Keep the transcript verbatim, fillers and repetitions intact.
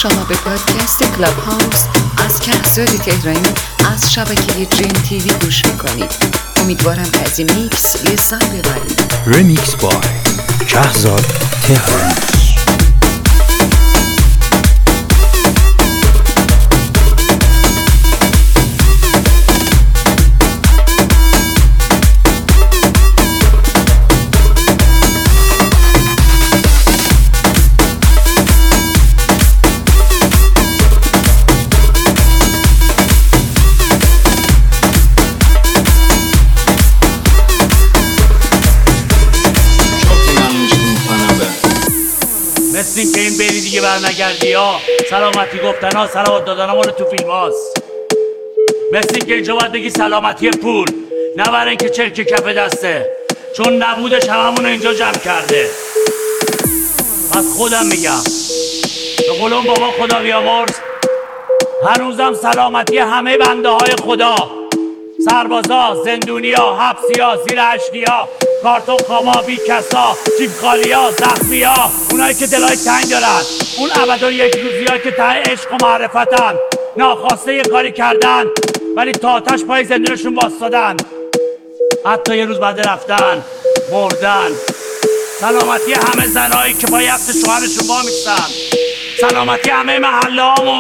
شما به پادکست کلاب هاوس از کهزاد تهرانی از شبکه دریم تیوی گوش میکنید. امیدوارم از این میکس لذت ببرید. رمیکس بای کهزاد تهرانی. مثل این که این بری دیگه برنگردی ها، سلامتی گفتن ها، سلامت دادن ها تو فیلم هاست. مثل این که اینجا باید بگی سلامتی پول، نه برای اینکه چرک کف دسته، چون نبودش هممون اینجا جمع کرده. از خودم میگم به قولم بابا خدا بیامرز، هنوزم سلامتی همه بنده های خدا، سربازا، زندونیا، حبسیا، زیر هشتیا، کارتون خاما، بی کسا، جیب خالیا، زخمیا، اونایی که دلای تنگ دارن، اون ابدا یک روزی ها که ته عشق و معرفتن، ناخواسته یه کاری کردن ولی تا آتش پای زندونشون باستادن، حتی یه روز بعد رفتن مردن. سلامتی همه زنایی که با یفت شوهرشون با میستن، سلامتی همه محله هامون